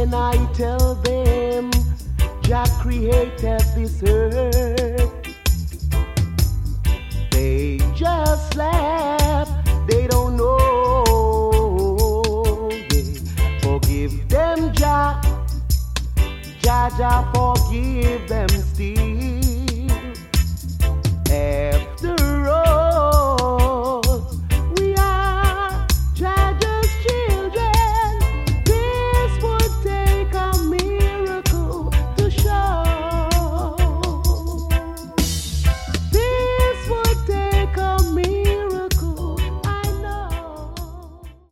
when I tell them Jah created this earth, they just laugh. They don't know. Yeah. Forgive them, Jah. Jah, Jah, forgive them,